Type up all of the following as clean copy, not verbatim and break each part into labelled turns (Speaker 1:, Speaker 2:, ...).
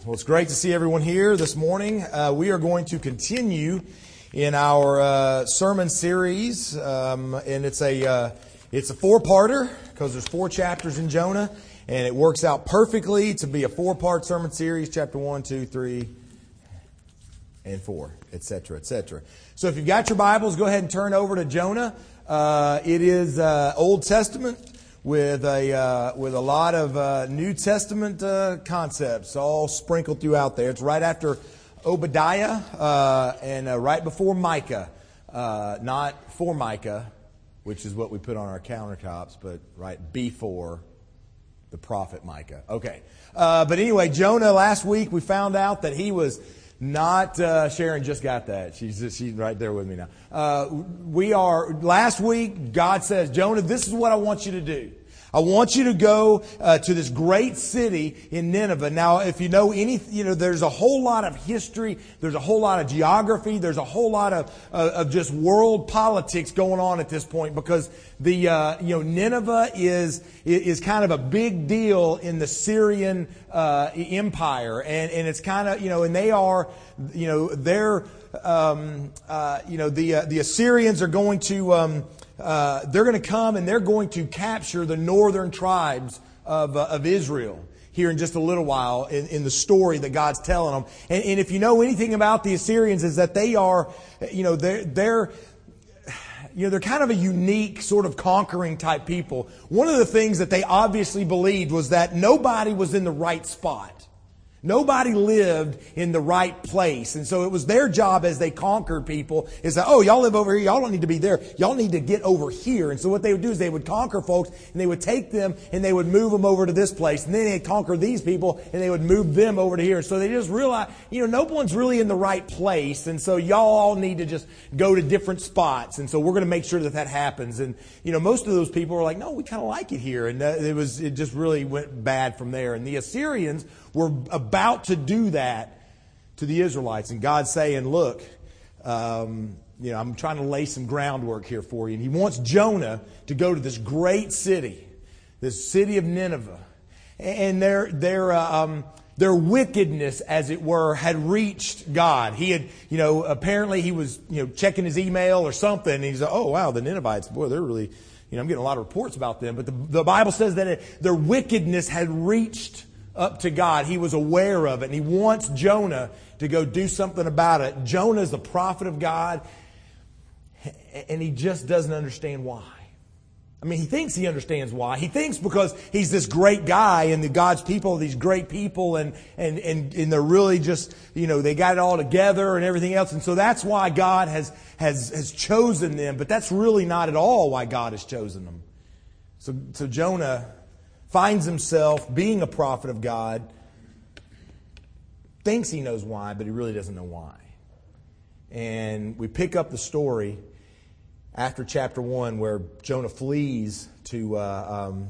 Speaker 1: Well, it's great to see everyone here this morning. We are going to continue in our sermon series, and it's a four-parter because there's 4 chapters in Jonah, and it works out perfectly to be a 4-part sermon series: chapter 1, 2, 3, and 4, etc., etc. So, if you've got your Bibles, go ahead and turn over to Jonah. It is Old Testament with a lot of New Testament concepts all sprinkled throughout there. It's right after Obadiah and right before Micah, not for Micah, which is what we put on our countertops, but right before the prophet Micah. Okay, but anyway, Jonah. Last week we found out that he was not. Sharon just got that. She's right there with me now. Last week, God says, Jonah, this is what I want you to do. I want you to go to this great city in Nineveh. Now, if you know there's a whole lot of history, there's a whole lot of geography, there's a whole lot of just world politics going on at this point, because the Nineveh is kind of a big deal in the Syrian empire, and it's kind of and they are the Assyrians are going to. They're going to come and they're going to capture the northern tribes of Israel here in just a little while in the story that God's telling them. And if you know anything about the Assyrians, is that they are, they're kind of a unique sort of conquering type people. One of the things that they obviously believed was that nobody was in the right spot. Nobody lived in the right place. And so it was their job as they conquered people is that, y'all live over here. Y'all don't need to be there. Y'all need to get over here. And so what they would do is they would conquer folks and they would take them and they would move them over to this place. And then they'd conquer these people and they would move them over to here. So they just realized, no one's really in the right place. And so y'all all need to just go to different spots. And so we're going to make sure that happens. And, most of those people were like, no, we kind of like it here. And it just really went bad from there. And the Assyrians were about to do that to the Israelites. And God's saying, look, I'm trying to lay some groundwork here for you. And He wants Jonah to go to this great city, this city of Nineveh. And their wickedness, as it were, had reached God. He had, apparently he was, checking his email or something. And he's like, oh, wow, the Ninevites, boy, they're really, I'm getting a lot of reports about them. But the Bible says that their wickedness had reached up to God. He was aware of it, and He wants Jonah to go do something about it. Jonah is the prophet of God, and he just doesn't understand why. I mean, he thinks he understands why. He thinks because he's this great guy, and the God's people are these great people, and they're really just, they got it all together and everything else, and so that's why God has chosen them. But that's really not at all why God has chosen them. So Jonah finds himself being a prophet of God, thinks he knows why, but he really doesn't know why. And we pick up the story after chapter 1, where Jonah flees the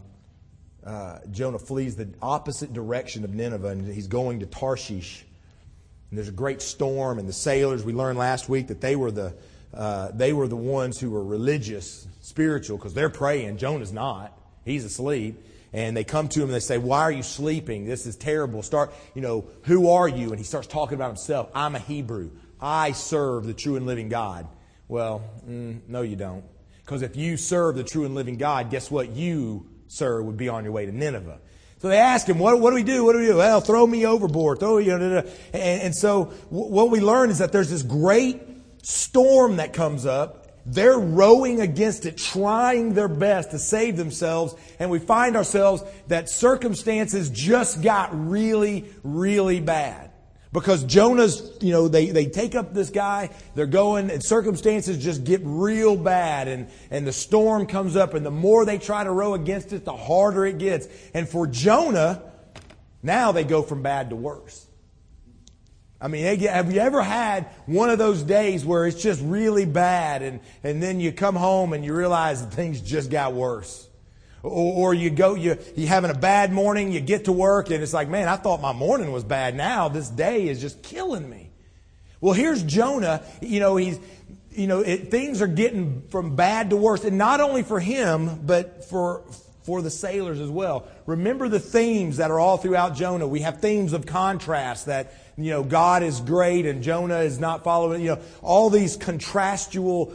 Speaker 1: opposite direction of Nineveh, and he's going to Tarshish. And there's a great storm, and the sailors, we learned last week that they were the ones who were religious, spiritual, because they're praying. Jonah's not. He's asleep. And they come to him and they say, why are you sleeping? This is terrible. Who are you? And he starts talking about himself. I'm a Hebrew. I serve the true and living God. Well, no you don't. Because if you serve the true and living God, guess what? You, sir, would be on your way to Nineveh. So they ask him, what do we do? What do we do? Well, throw me overboard. And so what we learn is that there's this great storm that comes up. They're rowing against it, trying their best to save themselves. And we find ourselves that circumstances just got really, really bad. Because Jonah's, they take up this guy, they're going, and circumstances just get real bad. And the storm comes up, and the more they try to row against it, the harder it gets. And for Jonah, now they go from bad to worse. I mean, have you ever had one of those days where it's just really bad and then you come home and you realize that things just got worse? Or you're having a bad morning, you get to work and it's like, man, I thought my morning was bad. Now this day is just killing me. Well, here's Jonah. Things are getting from bad to worse. And not only for him, but for for the sailors as well. Remember the themes that are all throughout Jonah. We have themes of contrast that, God is great and Jonah is not following, all these contrasting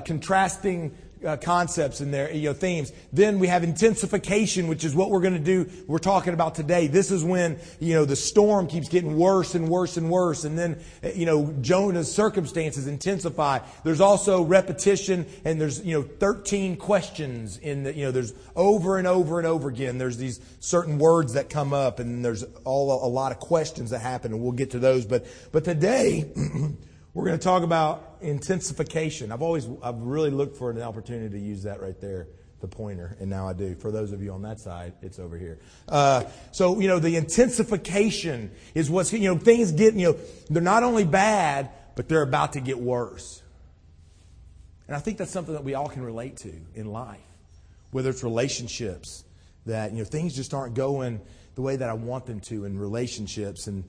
Speaker 1: concepts in there, themes. Then we have intensification, which is what we're going to do. We're talking about today. This is when, the storm keeps getting worse and worse and worse. And then, Jonah's circumstances intensify. There's also repetition, and there's, 13 questions in the, there's over and over and over again. There's these certain words that come up, and there's a lot of questions that happen, and we'll get to those. But today, we're going to talk about intensification. I've really looked for an opportunity to use that right there, the pointer, and now I do. For those of you on that side, it's over here. So the intensification is what's, things get, they're not only bad, but they're about to get worse. And I think that's something that we all can relate to in life, whether it's relationships, that, things just aren't going the way that I want them to in relationships, and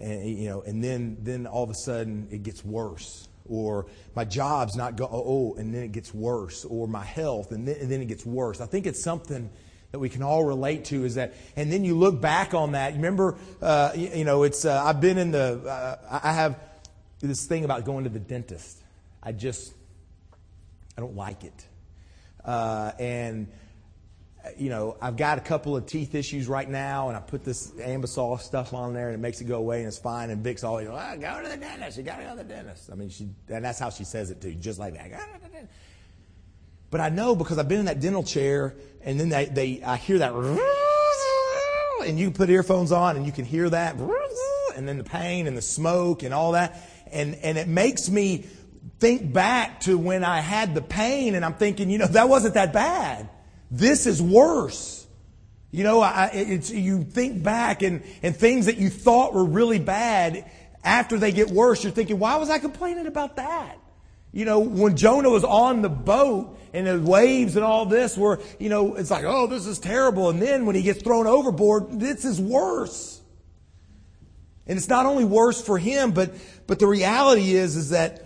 Speaker 1: then all of a sudden it gets worse, or my job's not and then it gets worse, or my health, and then it gets worse. I think it's something that we can all relate to, is that, and then you look back on that. You remember, I've been in I have this thing about going to the dentist. I don't like it, and I've got a couple of teeth issues right now, and I put this Ambisol stuff on there, and it makes it go away, and it's fine. And Vic's always, go to the dentist. You got to go to the dentist. I mean, and that's how she says it too, just like that. Go to the dentist. But I know, because I've been in that dental chair, and then I hear that, and you put earphones on, and you can hear that, and then the pain and the smoke and all that, and it makes me think back to when I had the pain, and I'm thinking, that wasn't that bad. This is worse. You think back, and things that you thought were really bad, after they get worse, you're thinking, why was I complaining about that? When Jonah was on the boat and the waves and all this were, it's like, oh, this is terrible. And then when he gets thrown overboard, this is worse. And it's not only worse for him, but the reality is that,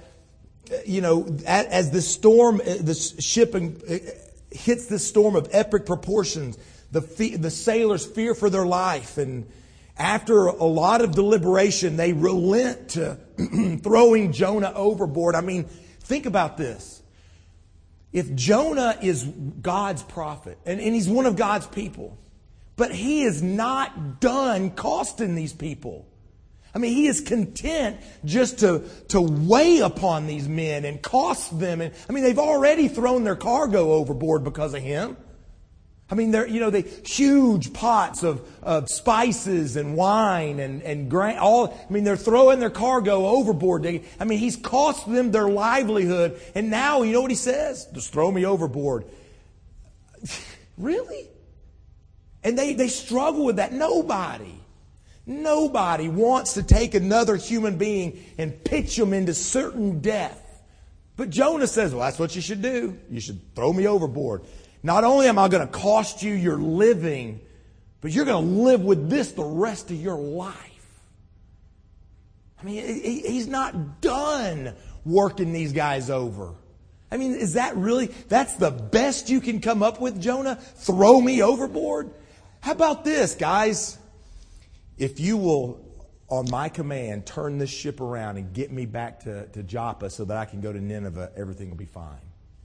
Speaker 1: as the storm, this ship hits this storm of epic proportions, the sailors fear for their life, and after a lot of deliberation, they relent to throwing Jonah overboard. I mean, think about this. If Jonah is God's prophet, and he's one of God's people, but he is not done costing these people. I mean, he is content just to weigh upon these men and cost them. And I mean, they've already thrown their cargo overboard because of him. I mean, they huge pots of spices and wine and grain. They're throwing their cargo overboard. He's cost them their livelihood. And now, you know what he says? Just throw me overboard. Really? And they struggle with that. Nobody wants to take another human being and pitch them into certain death. But Jonah says, well, that's what you should do. You should throw me overboard. Not only am I going to cost you your living, but you're going to live with this the rest of your life. I mean, he's not done working these guys over. I mean, is that really, that's the best you can come up with, Jonah? Throw me overboard? How about this, guys? If you will, on my command, turn this ship around and get me back to Joppa so that I can go to Nineveh, everything will be fine.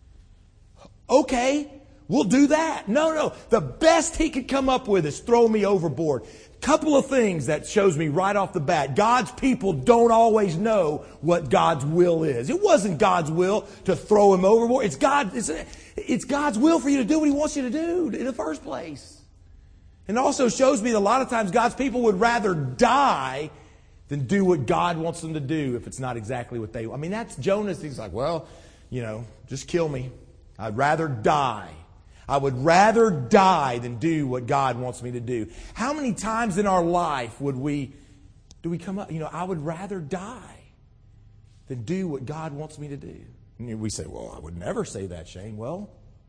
Speaker 1: Okay, we'll do that. No. The best he could come up with is throw me overboard. Couple of things that shows me right off the bat. God's people don't always know what God's will is. It wasn't God's will to throw him overboard. It's God's will for you to do what he wants you to do in the first place. And it also shows me that a lot of times God's people would rather die than do what God wants them to do if it's not exactly what they want. I mean, that's Jonah's. He's like, well, just kill me. I'd rather die. I would rather die than do what God wants me to do. How many times in our life do we come up, I would rather die than do what God wants me to do. And we say, well, I would never say that, Shane. Well,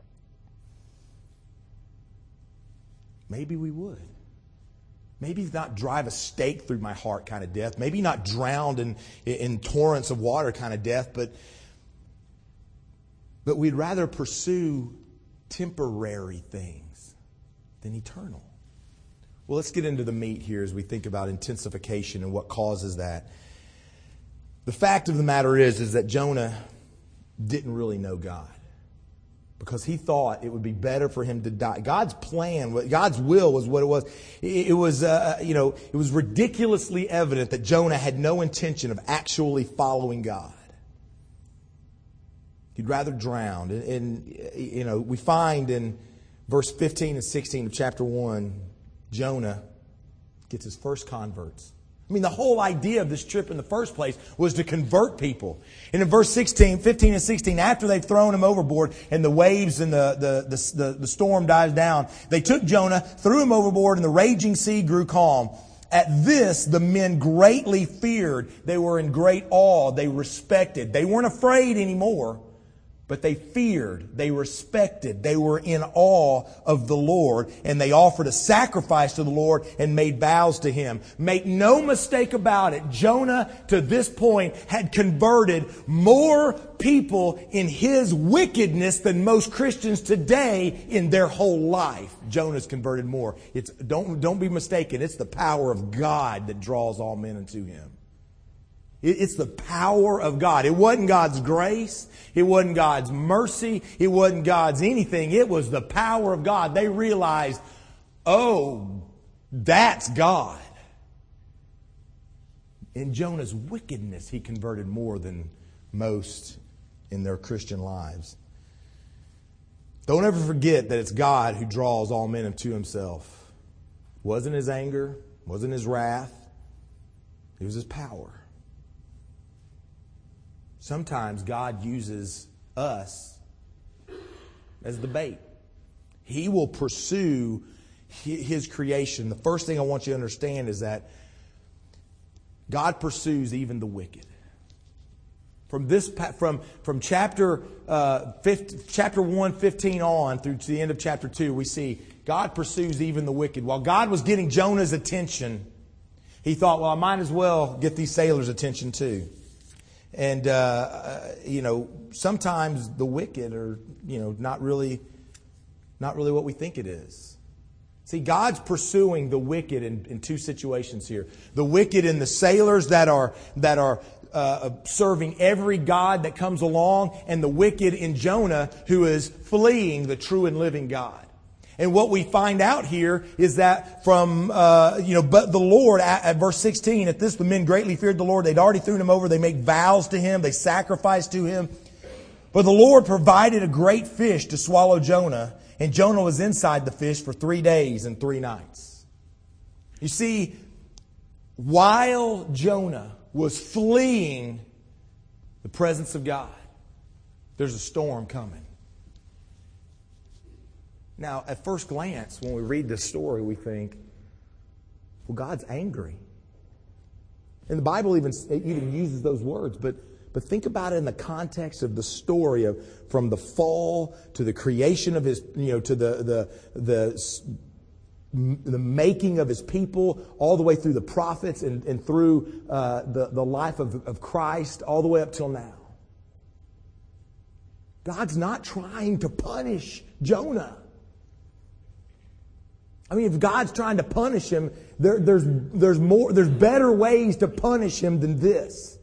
Speaker 1: maybe we would. Maybe not drive a stake through my heart kind of death. Maybe not drowned in torrents of water kind of death. But we'd rather pursue temporary things. than eternal. Well, let's get into the meat here as we think about intensification and what causes that. The fact of the matter is that Jonah didn't really know God, because he thought it would be better for him to die. God's plan, God's will was what it was. It was ridiculously evident that Jonah had no intention of actually following God. He'd rather drown. And we find in verse 15 and 16 of chapter 1, Jonah gets his first converts. I mean, the whole idea of this trip in the first place was to convert people. And in verse 15 and 16, after they've thrown him overboard and the waves and the storm dies down, they took Jonah, threw him overboard, and the raging sea grew calm. At this, the men greatly feared. They were in great awe. They respected. They weren't afraid anymore, but they feared, they respected, they were in awe of the Lord, and they offered a sacrifice to the Lord and made vows to Him. Make no mistake about it, Jonah to this point had converted more people in his wickedness than most Christians today in their whole life. Jonah's converted more. Don't be mistaken, it's the power of God that draws all men unto Him. It's the power of God. It wasn't God's grace. It wasn't God's mercy. It wasn't God's anything. It was the power of God. They realized, oh, that's God. In Jonah's wickedness, he converted more than most in their Christian lives. Don't ever forget that it's God who draws all men unto Himself. It wasn't His anger. It wasn't His wrath. It was His power. Sometimes God uses us as the bait. He will pursue His creation. The first thing I want you to understand is that God pursues even the wicked. From chapter 1, 15 on through to the end of chapter 2, we see God pursues even the wicked. While God was getting Jonah's attention, He thought, well, I might as well get these sailors' attention too. And, sometimes the wicked are, not really what we think it is. See, God's pursuing the wicked in two situations here. The wicked in the sailors that are serving every god that comes along, and the wicked in Jonah who is fleeing the true and living God. And what we find out here is that but the Lord, at verse 16, at this the men greatly feared the Lord. They'd already thrown Him over. They made vows to Him. They sacrificed to Him. But the Lord provided a great fish to swallow Jonah. And Jonah was inside the fish for 3 days and 3 nights. You see, while Jonah was fleeing the presence of God, there's a storm coming. Now, at first glance, when we read this story, we think, well, God's angry. And the Bible even uses those words, but think about it in the context of the story of from the fall to the creation of His, to the making of His people, all the way through the prophets and through the life of Christ, all the way up till now. God's not trying to punish Jonah. I mean, if God's trying to punish him, there's better ways to punish him than this.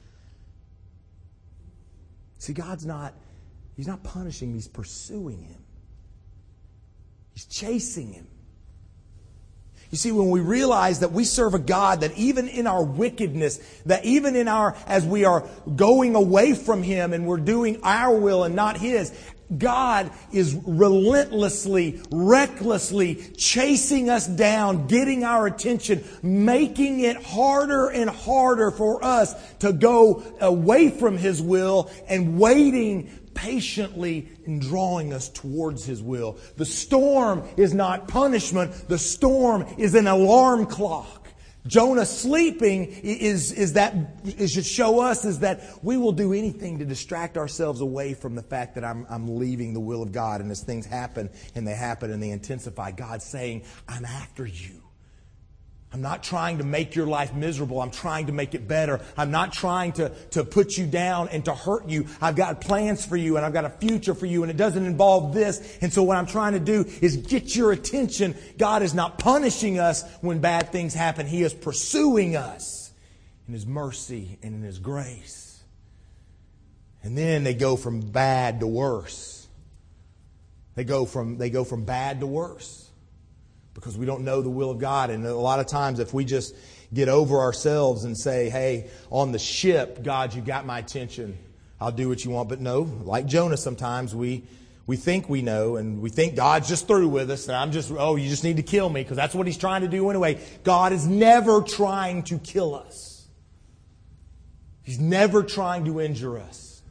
Speaker 1: See, He's not punishing him, He's pursuing him. He's chasing him. You see, when we realize that we serve a God that even in our wickedness, that even as we are going away from Him and we're doing our will and not His, God is relentlessly, recklessly chasing us down, getting our attention, making it harder and harder for us to go away from His will and waiting patiently in drawing us towards His will. The storm is not punishment. The storm is an alarm clock. Jonah sleeping is to show us is that we will do anything to distract ourselves away from the fact that I'm leaving the will of God. And as things happen and they intensify, God's saying, I'm after you. I'm not trying to make your life miserable. I'm trying to make it better. I'm not trying to put you down and to hurt you. I've got plans for you and I've got a future for you and it doesn't involve this. And so what I'm trying to do is get your attention. God is not punishing us when bad things happen. He is pursuing us in His mercy and in His grace. And then they go from bad to worse. They go from bad to worse. Because we don't know the will of God. And a lot of times if we just get over ourselves and say, hey, on the ship, God, you got my attention. I'll do what you want. But no, like Jonah sometimes, we think we know and we think God's just through with us. And you just need to kill me because that's what He's trying to do anyway. God is never trying to kill us. He's never trying to injure us.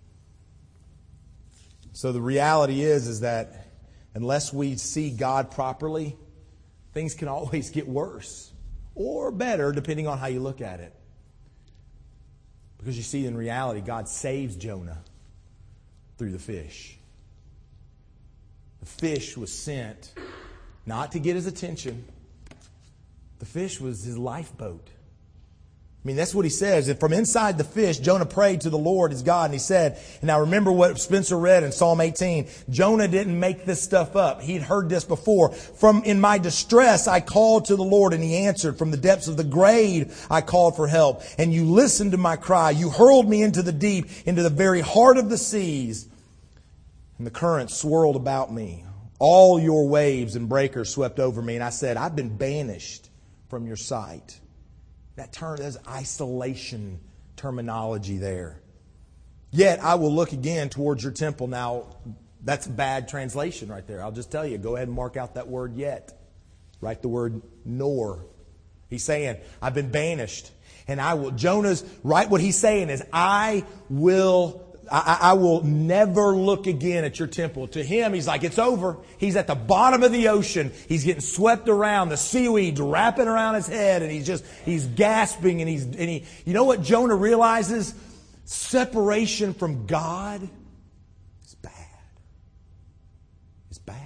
Speaker 1: So the reality is that unless we see God properly, things can always get worse or better depending on how you look at it. Because you see, in reality, God saves Jonah through the fish. The fish was sent not to get his attention. The fish was his lifeboat. I mean, that's what he says. From inside the fish, Jonah prayed to the Lord his God, and he said, and now remember what Spencer read in Psalm 18. Jonah didn't make this stuff up. He'd heard this before. In my distress, I called to the Lord, and He answered. From the depths of the grave, I called for help, and You listened to my cry. You hurled me into the deep, into the very heart of the seas, and the currents swirled about me. All Your waves and breakers swept over me, and I said, I've been banished from Your sight. There's isolation terminology there. Yet I will look again towards Your temple. Now, that's a bad translation right there. I'll just tell you, go ahead and mark out that word yet. Write the word nor. He's saying, I've been banished. And what he's saying is, I will never look again at Your temple. To him, he's like, it's over. He's at the bottom of the ocean. He's getting swept around. The seaweed's wrapping around his head, and he's gasping. And you know what Jonah realizes? Separation from God is bad. It's bad.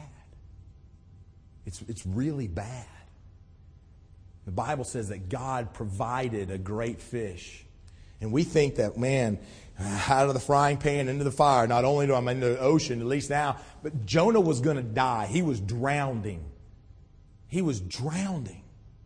Speaker 1: It's really bad. The Bible says that God provided a great fish. And we think that, man, out of the frying pan into the fire. Not only do I'm in the ocean, at least now, but Jonah was going to die. He was drowning. He was drowning.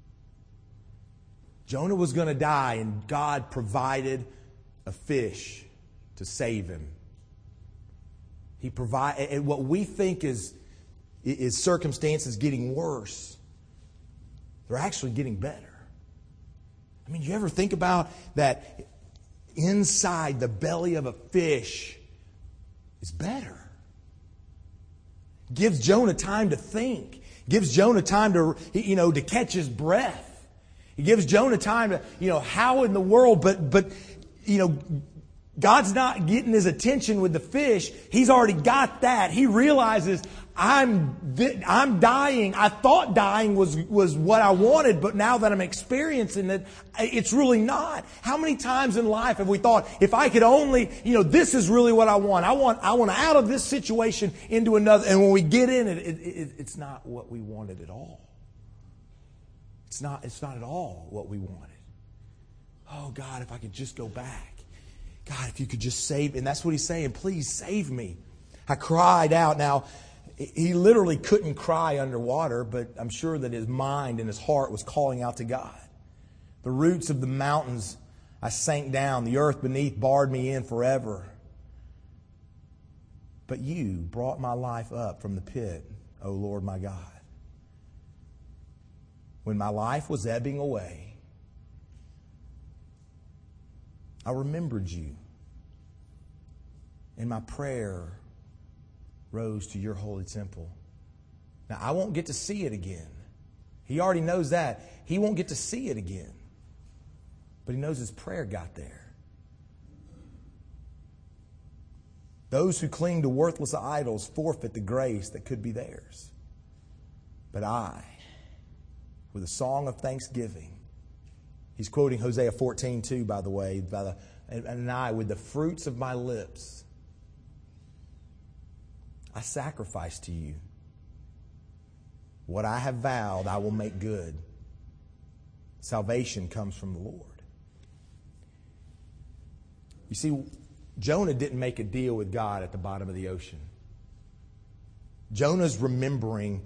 Speaker 1: Jonah was going to die, and God provided a fish to save him. He provided, and what we think is circumstances getting worse, they're actually getting better. I mean, you ever think about that? Inside the belly of a fish is better. Gives Jonah time to think. Gives Jonah time to catch his breath. He gives Jonah time to, how in the world, but God's not getting his attention with the fish. He's already got that. He realizes, I'm dying. I thought dying was what I wanted, but now that I'm experiencing it, it's really not. How many times in life have we thought, if I could only, this is really what I want. I want out of this situation into another. And when we get in it, it's not what we wanted at all. It's not at all what we wanted. Oh God, if I could just go back. God, if You could just save. And that's what he's saying. Please save me. I cried out. Now, he literally couldn't cry underwater, but I'm sure that his mind and his heart was calling out to God. The roots of the mountains, I sank down. The earth beneath barred me in forever. But You brought my life up from the pit, O Lord my God. When my life was ebbing away, I remembered You, and my prayer rose to Your holy temple. Now, I won't get to see it again. He already knows that. He won't get to see it again. But he knows his prayer got there. Those who cling to worthless idols forfeit the grace that could be theirs. But I, with a song of thanksgiving, he's quoting Hosea 14:2, by the way, and I, with the fruits of my lips, I sacrifice to You. What I have vowed, I will make good. Salvation comes from the Lord. You see, Jonah didn't make a deal with God at the bottom of the ocean. Jonah's remembering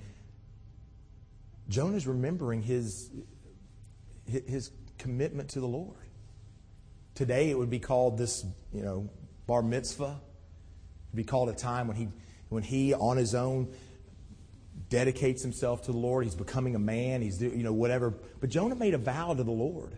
Speaker 1: his commitment to the Lord. Today it would be called this, bar mitzvah. It would be called a time when he on his own dedicates himself to the Lord. He's becoming a man. He's whatever. But Jonah made a vow to the Lord.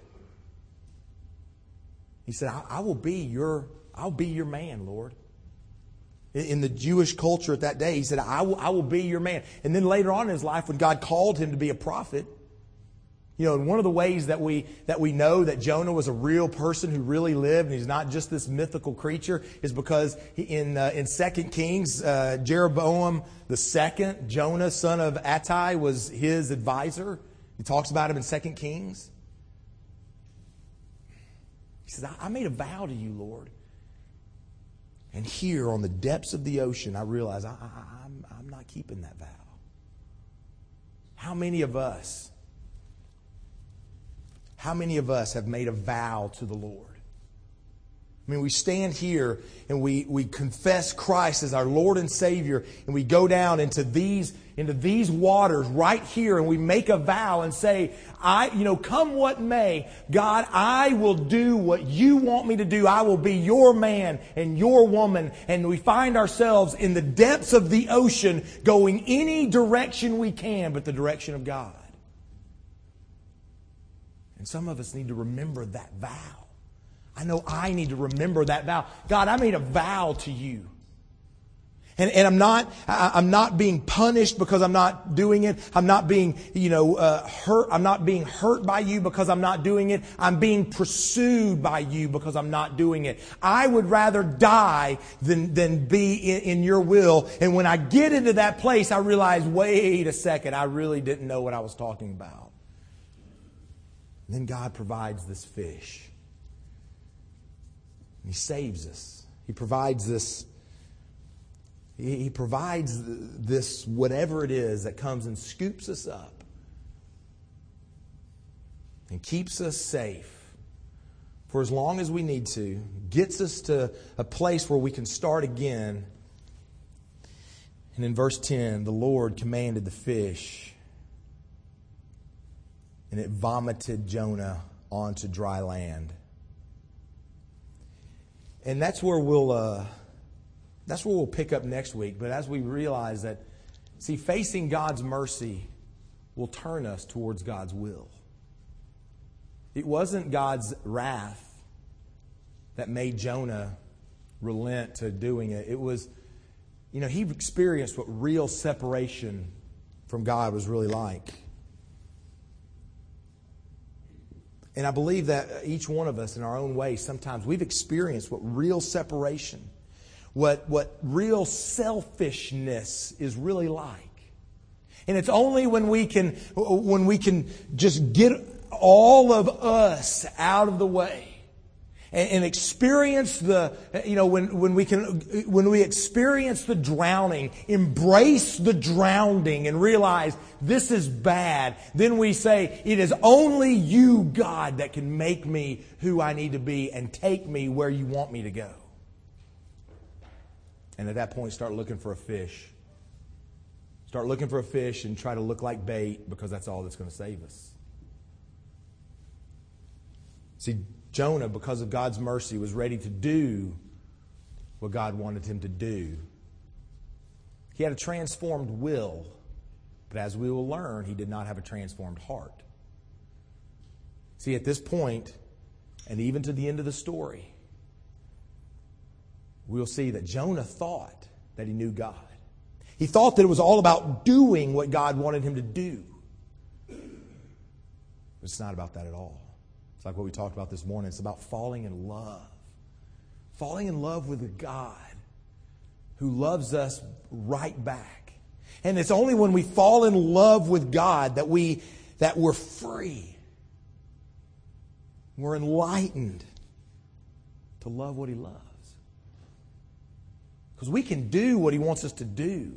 Speaker 1: He said, I'll be your man, Lord. In the Jewish culture at that day, he said, I will be your man. And then later on in his life, when God called him to be a prophet, and one of the ways that we know that Jonah was a real person who really lived, and he's not just this mythical creature, is because in 2 Kings, Jeroboam II, Jonah, son of Attai, was his advisor. He talks about him in 2 Kings. He says, I made a vow to you, Lord. And here on the depths of the ocean, I realize I'm not keeping that vow. How many of us have made a vow to the Lord? I mean, we stand here and we confess Christ as our Lord and Savior, and we go down into these waters right here, and we make a vow and say, come what may, God, I will do what you want me to do. I will be your man and your woman. And we find ourselves in the depths of the ocean going any direction we can but the direction of God. And some of us need to remember that vow. I know I need to remember that vow. God, I made a vow to you. And I'm not being punished because I'm not doing it. I'm not being, hurt. I'm not being hurt by you because I'm not doing it. I'm being pursued by you because I'm not doing it. I would rather die than be in your will. And when I get into that place, I realize, wait a second, I really didn't know what I was talking about. And then God provides this fish. He saves us. He provides this. He provides this whatever it is that comes and scoops us up and keeps us safe for as long as we need to, gets us to a place where we can start again. And in verse 10, the Lord commanded the fish, and it vomited Jonah onto dry land. And that's where we'll pick up next week. But as we realize that, facing God's mercy will turn us towards God's will. It wasn't God's wrath that made Jonah relent to doing it. It was, he experienced what real separation from God was really like. And I believe that each one of us in our own way, sometimes we've experienced what real separation, what real selfishness is really like. And it's only when we can just get all of us out of the way and experience when we experience the drowning, embrace the drowning and realize this is bad, then we say, it is only you, God, that can make me who I need to be and take me where you want me to go. And at that point, start looking for a fish. Start looking for a fish and try to look like bait, because that's all that's going to save us. See, Jonah, because of God's mercy, was ready to do what God wanted him to do. He had a transformed will, but as we will learn, he did not have a transformed heart. See, at this point, and even to the end of the story, we'll see that Jonah thought that he knew God. He thought that it was all about doing what God wanted him to do. But it's not about that at all. It's like what we talked about this morning. It's about falling in love. Falling in love with a God who loves us right back. And it's only when we fall in love with God that we're free. We're enlightened to love what He loves. Because we can do what He wants us to do.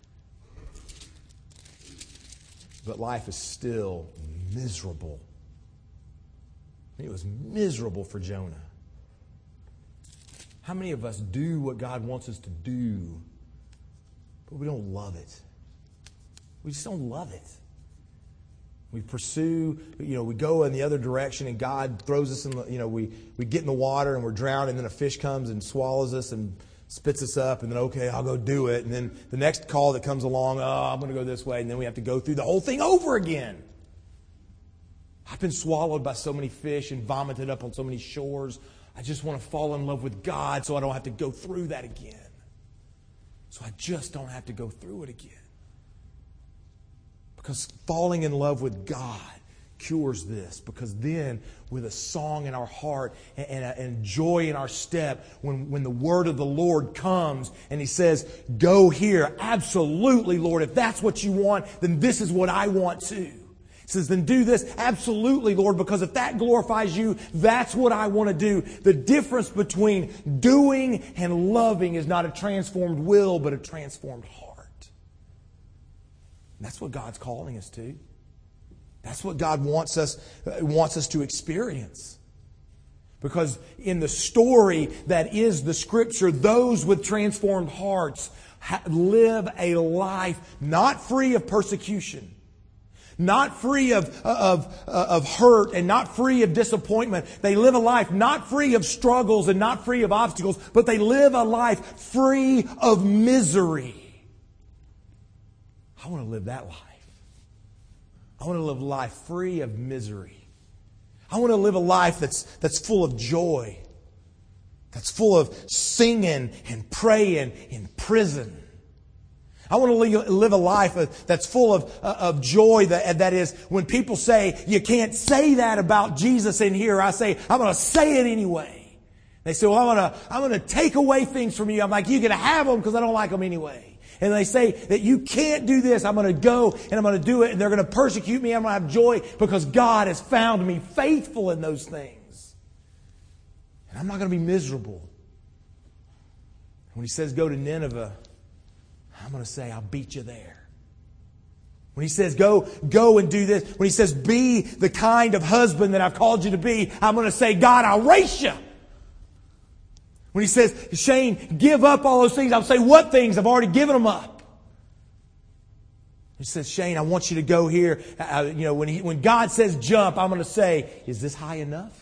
Speaker 1: But life is still miserable It was miserable for Jonah. How many of us do what God wants us to do, but we don't love it? We just don't love it. We pursue, we go in the other direction and God throws us in the, we get in the water and we're drowning, and then a fish comes and swallows us and spits us up, and then, okay, I'll go do it. And then the next call that comes along, I'm going to go this way, and then we have to go through the whole thing over again. I've been swallowed by so many fish and vomited up on so many shores. I just want to fall in love with God so I don't have to go through that again. So I just don't have to go through it again. Because falling in love with God cures this. Because then, with a song in our heart and joy in our step, when the word of the Lord comes and He says, go here, absolutely, Lord, if that's what you want, then this is what I want too. He says, then do this. Absolutely, Lord, because if that glorifies you, that's what I want to do. The difference between doing and loving is not a transformed will, but a transformed heart. And that's what God's calling us to. That's what God wants us to experience. Because in the story that is the Scripture, those with transformed hearts live a life not free of persecution, not free of hurt, and not free of disappointment. They live a life not free of struggles and not free of obstacles, but they live a life free of misery. I want to live that life. I want to live a life free of misery. I want to live a life that's full of joy, that's full of singing and praying in prison. I want to live a life that's full of joy. That is, when people say, you can't say that about Jesus in here, I say, I'm going to say it anyway. They say, well, I'm going to take away things from you. I'm like, you can have them because I don't like them anyway. And they say that you can't do this. I'm going to go and I'm going to do it, and they're going to persecute me. I'm going to have joy because God has found me faithful in those things. And I'm not going to be miserable. When He says go to Nineveh, I'm going to say, I'll beat you there. When He says, go and do this. When He says, be the kind of husband that I've called you to be, I'm going to say, God, I'll race you. When He says, Shane, give up all those things, I'll say, what things? I've already given them up. He says, Shane, I want you to go here. When God says jump, I'm going to say, is this high enough?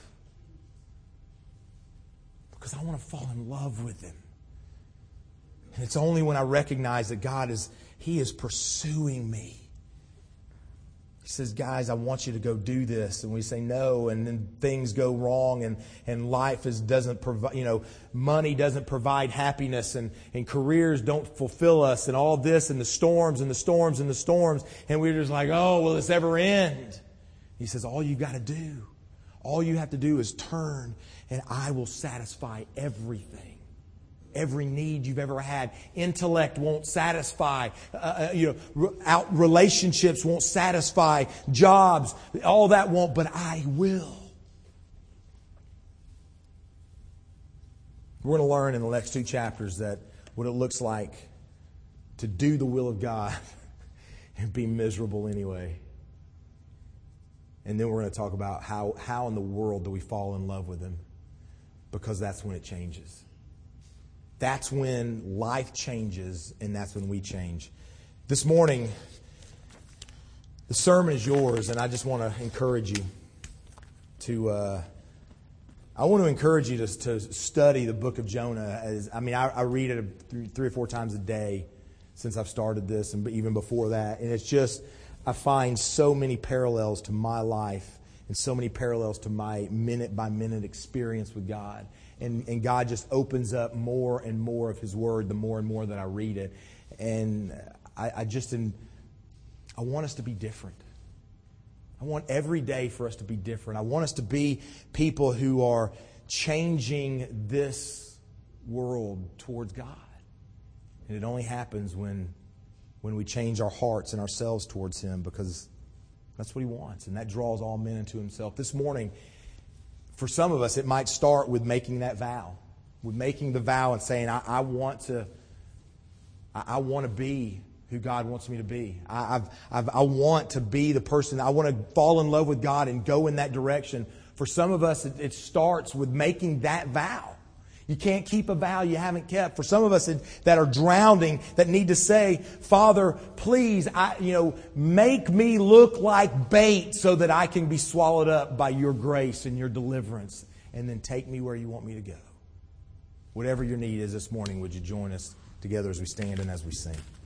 Speaker 1: Because I want to fall in love with Him. And it's only when I recognize that He is pursuing me. He says, guys, I want you to go do this. And we say no, and then things go wrong, and life doesn't provide, money doesn't provide happiness, and careers don't fulfill us, and all this, and the storms, and the storms, and the storms. And we're just like, oh, will this ever end? He says, all you got to do, all you have to do is turn, and I will satisfy everything. Every need you've ever had. Intellect won't satisfy. Relationships won't satisfy. Jobs, all that won't, but I will. We're going to learn in the next 2 chapters that what it looks like to do the will of God and be miserable anyway. And then we're going to talk about how in the world do we fall in love with Him, because that's when it changes. That's when life changes, and that's when we change. This morning, the sermon is yours, and I just want to encourage you to study the book of Jonah. I read it 3 or 4 times a day since I've started this, and even before that. And it's just, I find so many parallels to my life and so many parallels to my minute-by-minute experience with God. And God just opens up more and more of His Word the more and more that I read it. And I want us to be different. I want every day for us to be different. I want us to be people who are changing this world towards God. And it only happens when we change our hearts and ourselves towards Him, because that's what He wants. And that draws all men into Himself. This morning, for some of us, it might start with making that vow. With making the vow and saying, I want to be who God wants me to be. I want to be the person. I want to fall in love with God and go in that direction for some of us, it starts with making that vow. You can't keep a vow you haven't kept. For some of us that are drowning, that need to say, Father, please, make me look like bait so that I can be swallowed up by your grace and your deliverance. And then take me where you want me to go. Whatever your need is this morning, would you join us together as we stand and as we sing?